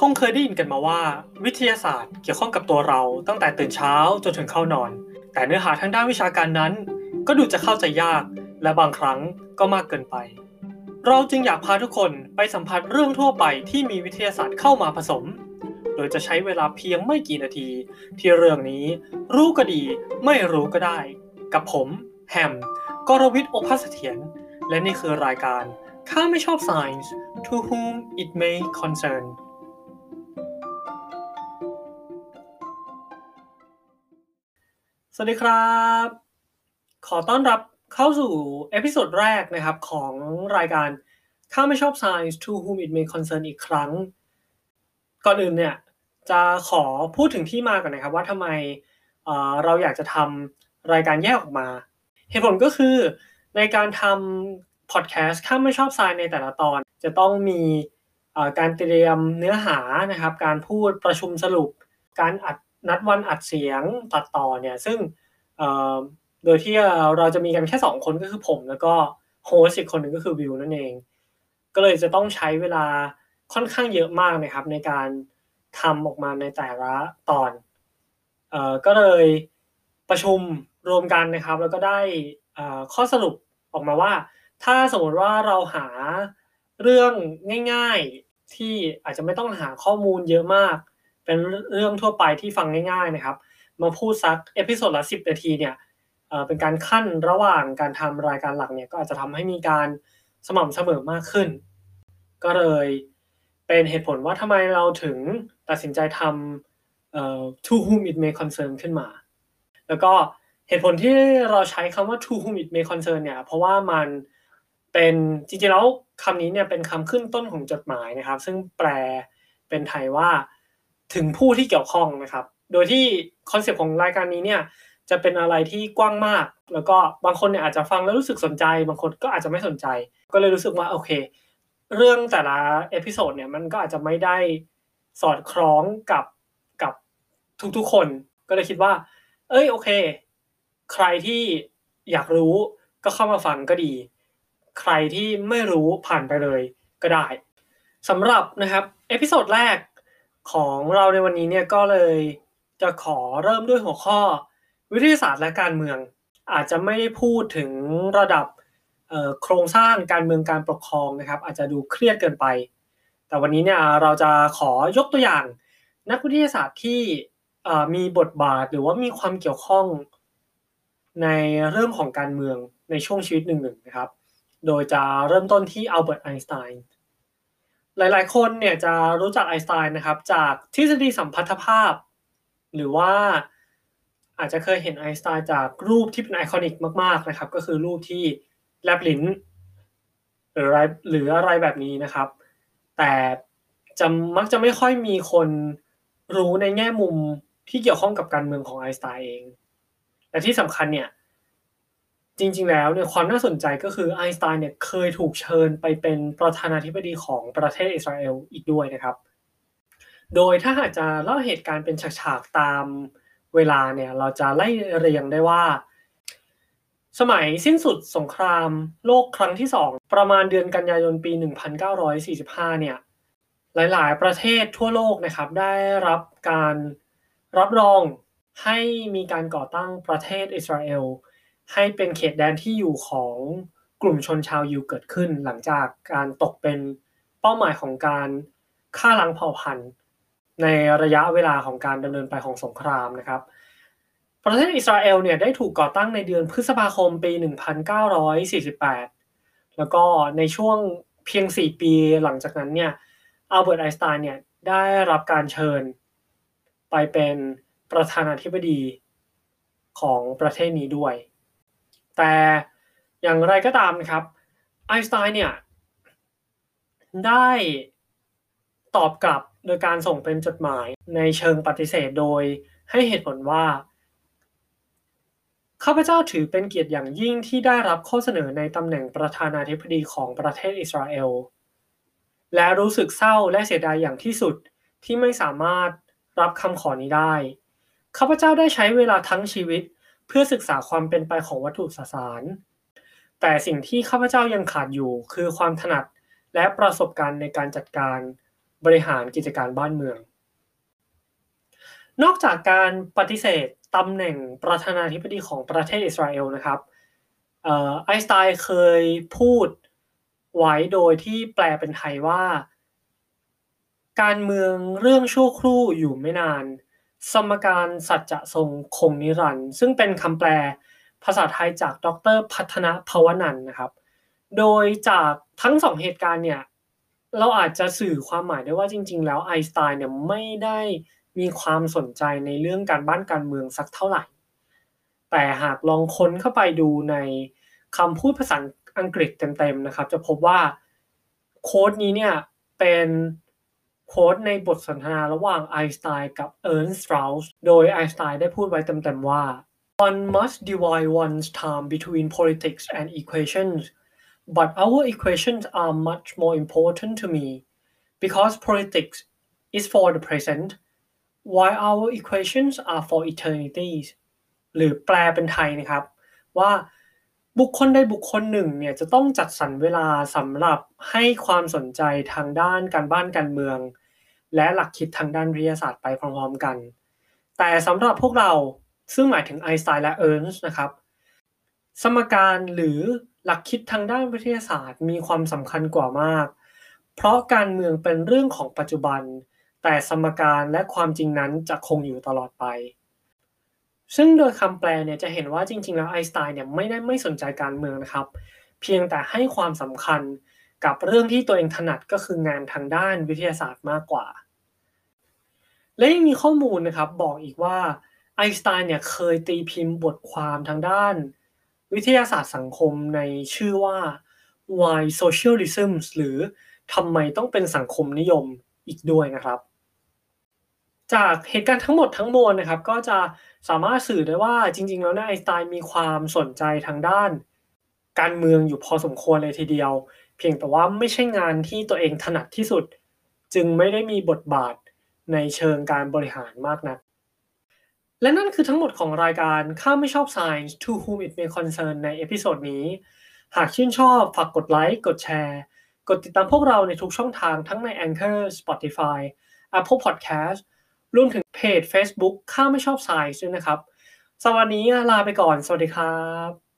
คงเคยได้ยินกันมาว่าวิทยาศาสตร์เกี่ยวข้องกับตัวเราตั้งแต่ตื่นเช้าจนถึงเข้านอนแต่เนื้อหาทางด้านวิชาการนั้นก็ดูจะเข้าใจยากและบางครั้งก็มากเกินไปเราจึงอยากพาทุกคนไปสัมผัสเรื่องทั่วไปที่มีวิทยาศาสตร์เข้ามาผสมโดยจะใช้เวลาเพียงไม่กี่นาทีที่เรื่องนี้รู้ก็ดีไม่รู้ก็ได้กับผมแฮมกรวิทย์ โอภาสเสถียรและนี่คือรายการข้าไม่ชอบ Science to whom it may concernสวัสดีครับขอต้อนรับเข้าสู่เอพิโซดแรกนะครับของรายการข้าไม่ชอบ Science to whom it may concern อีกครั้งก่อนอื่นเนี่ยจะขอพูดถึงที่มาก่อนนะครับว่าทำไมเราอยากจะทำรายการแยกออกมาเหตุผลก็คือในการทำพอดแคสต์ข้าไม่ชอบ Science ในแต่ละตอนจะต้องมีการเตรียมเนื้อหานะครับการพูดประชุมสรุปการนัดวันอัดเสียงตัดต่อเนี่ยซึ่งโดยที่เราจะมีกันแค่2คนก็คือผมแล้วก็โฮสต์อีกคนหนึ่งก็คือวิวนั่นเองก็เลยจะต้องใช้เวลาค่อนข้างเยอะมากนะครับในการทำออกมาในแต่ละตอนก็เลยประชุมรวมกันนะครับแล้วก็ได้ข้อสรุปออกมาว่าถ้าสมมติว่าเราหาเรื่องง่ายๆที่อาจจะไม่ต้องหาข้อมูลเยอะมากเป็นเรื่องทั่วไปที่ฟังง่ายๆนะครับมาพูดสักเอพิโซดละ10นาทีเนี่ยเป็นการขั้นระหว่างการทำรายการหลักเนี่ยก็อาจจะทำให้มีการสม่ำเสมอมากขึ้นก็เลยเป็นเหตุผลว่าทำไมเราถึงตัดสินใจทำto whom it may concern ขึ้นมาแล้วก็เหตุผลที่เราใช้คำว่า to whom it may concern เนี่ยเพราะว่ามันเป็นจริงๆแล้วคำนี้เนี่ยเป็นคำขึ้นต้นของจดหมายนะครับซึ่งแปลเป็นไทยว่าถึงผู้ที่เกี่ยวข้องนะครับโดยที่คอนเซปต์ของรายการนี้เนี่ยจะเป็นอะไรที่กว้างมากแล้วก็บางคนเนี่ยอาจจะฟังแล้วรู้สึกสนใจบางคนก็อาจจะไม่สนใจก็เลยรู้สึกว่าโอเคเรื่องแต่ละเอพิโซดเนี่ยมันก็อาจจะไม่ได้สอดคล้องกับทุกๆคนก็เลยคิดว่าโอเคใครที่อยากรู้ก็เข้ามาฟังก็ดีใครที่ไม่รู้ผ่านไปเลยก็ได้สำหรับนะครับเอพิโซดแรกของเราในวันนี้เนี่ยก็เลยจะขอเริ่มด้วยหัวข้อวิทยาศาสตร์และการเมืองอาจจะไม่ได้พูดถึงระดับโครงสร้างการเมืองการปกครองนะครับอาจจะดูเครียดเกินไปแต่วันนี้เนี่ยเราจะขอยกตัวอย่างนักวิทยาศาสตร์ที่มีบทบาทหรือว่ามีความเกี่ยวข้องในเรื่องของการเมืองในช่วงชีวิตหนึ่งๆนะครับโดยจะเริ่มต้นที่อัลเบิร์ตไอน์สไตน์หลายๆคนเนี่ยจะรู้จักไอน์สไตน์นะครับจากทฤษฎีสัมพัทธภาพหรือว่าอาจจะเคยเห็นไอน์สไตน์จากรูปที่เป็นไอคอนิกมากๆนะครับก็คือรูปที่แลบลิ้นหรืออะไรแบบนี้นะครับแต่มักจะไม่ค่อยมีคนรู้ในแง่มุมที่เกี่ยวข้องกับการเมืองของไอน์สไตน์เองและที่สำคัญเนี่ยจริงๆแล้วเนี่ยความน่าสนใจก็คือไอน์สไตน์เนี่ยเคยถูกเชิญไปเป็นประธานาธิบดีของประเทศอิสราเอลอีกด้วยนะครับโดยถ้าหากจะเล่าเหตุการณ์เป็นฉากๆตามเวลาเนี่ยเราจะไล่เรียงได้ว่าสมัยสิ้นสุดสงครามโลกครั้งที่2ประมาณเดือนกันยายนปี1945เนี่ยหลายๆประเทศทั่วโลกนะครับได้รับการรับรองให้มีการก่อตั้งประเทศอิสราเอลให้เป็นเขตแดนที่อยู่ของกลุ่มชนชาวยิวเกิดขึ้นหลังจากการตกเป็นเป้าหมายของการฆ่าล้างเผ่าพันธุ์ในระยะเวลาของการดำเนินไปของสงครามนะครับประเทศอิสราเอลเนี่ยได้ถูกก่อตั้งในเดือนพฤษภาคมปี1948แล้วก็ในช่วงเพียง4ปีหลังจากนั้นเนี่ยอัลเบิร์ตไอน์สไตน์เนี่ยได้รับการเชิญไปเป็นประธานาธิบดีของประเทศนี้ด้วยแต่อย่างไรก็ตามนะครับไอน์สไตน์เนี่ยได้ตอบกลับโดยการส่งเป็นจดหมายในเชิงปฏิเสธโดยให้เหตุผลว่าข้าพเจ้าถือเป็นเกียรติอย่างยิ่งที่ได้รับข้อเสนอในตำแหน่งประธานาธิบดีของประเทศอิสราเอลและรู้สึกเศร้าและเสียดายอย่างที่สุดที่ไม่สามารถรับคำขอนี้ได้ข้าพเจ้าได้ใช้เวลาทั้งชีวิตเพื่อศึกษาความเป็นไปของวัตถุสสารแต่สิ่งที่ข้าพเจ้ายังขาดอยู่คือความถนัดและประสบการณ์ในการจัดการบริหารกิจการบ้านเมืองนอกจากการปฏิเสธตำแหน่งประธานาธิบดีของประเทศอิสราเอลนะครับไอน์สไตน์เคยพูดไว้โดยที่แปลเป็นไทยว่าการเมืองเรื่องชั่วครู่อยู่ไม่นานสมการสัจจะทรงคงนิรันดร์ซึ่งเป็นคำแปลภาษาไทยจากดร.พัฒนภวนันท์นะครับโดยจากทั้งสองเหตุการณ์เนี่ยเราอาจจะสื่อความหมายได้ว่าจริงๆแล้วไอน์สไตน์เนี่ยไม่ได้มีความสนใจในเรื่องการบ้านการเมืองสักเท่าไหร่แต่หากลองค้นเข้าไปดูในคำพูดภาษาอังกฤษเต็มๆนะครับจะพบว่าโค้ดนี้เนี่ยเป็นโค้ดในบทสนทนาระหว่างไอน์สไตน์กับเอิร์นสตราวส์โดยไอน์สไตน์ได้พูดไว้เต็มๆว่า One must divide one's time between politics and equations, but our equations are much more important to me because politics is for the present, while our equations are for eternities. หรือแปลเป็นไทยนะครับว่าบุคคลใดบุคคลหนึ่งเนี่ยจะต้องจัดสรรเวลาสำหรับให้ความสนใจทางด้านการบ้านการเมืองและหลักคิดทางด้านวิทยาศาสตร์ไปพร้อมๆกันแต่สำหรับพวกเราซึ่งหมายถึงไอน์สไตน์และเอิร์นส์นะครับสมการหรือหลักคิดทางด้านวิทยาศาสตร์มีความสำคัญกว่ามากเพราะการเมืองเป็นเรื่องของปัจจุบันแต่สมการและความจริงนั้นจะคงอยู่ตลอดไปซึ่งโดยคำแปลเนี่ยจะเห็นว่าจริงๆแล้วไอน์สไตน์เนี่ยไม่ได้ไม่สนใจการเมืองนะครับเพียงแต่ให้ความสำคัญกับเรื่องที่ตัวเองถนัดก็คืองานทางด้านวิทยาศาสตร์มากกว่าและยังมีข้อมูลนะครับบอกอีกว่าไอน์สไตน์เนี่ยเคยตีพิมพ์บทความทางด้านวิทยาศาสตร์สังคมในชื่อว่า Why Socialism หรือทำไมต้องเป็นสังคมนิยมอีกด้วยนะครับจากเหตุการณ์ทั้งหมดทั้งมวลนะครับก็จะสามารถสื่อได้ว่าจริงๆแล้วเนี่ยไอน์สไตน์มีความสนใจทางด้านการเมืองอยู่พอสมควรเลยทีเดียวเพียงแต่ว่าไม่ใช่งานที่ตัวเองถนัดที่สุดจึงไม่ได้มีบทบาทในเชิงการบริหารมากนักและนั่นคือทั้งหมดของรายการข้าไม่ชอบ Science to whom it may concern ในเอพิโซดนี้หากชื่นชอบฝากกดไลค์กดแชร์กดติดตามพวกเราในทุกช่องทางทั้งใน Anchor Spotify Apple Podcast รวมถึงเพจ Facebook ข้าไม่ชอบ Science ด้วยนะครับสวัสดีลาไปก่อนสวัสดีครับ